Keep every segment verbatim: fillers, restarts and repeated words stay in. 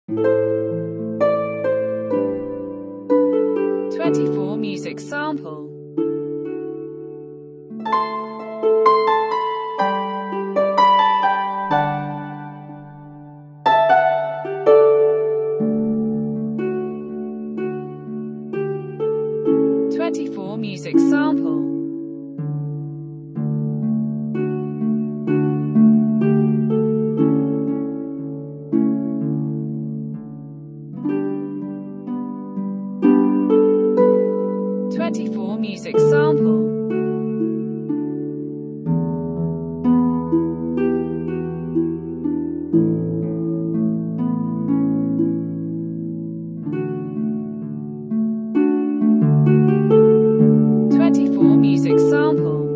twenty-four music sample. twenty-four music sample. twenty-four music sample. twenty-four music sample.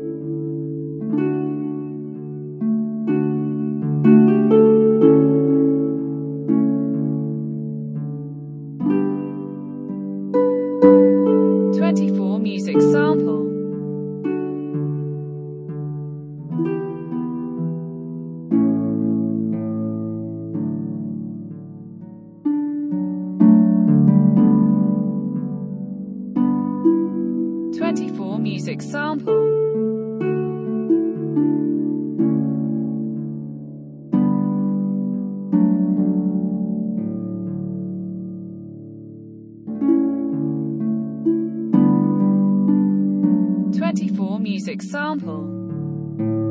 twenty-four music sample. twenty-four music sample. twenty-four music sample.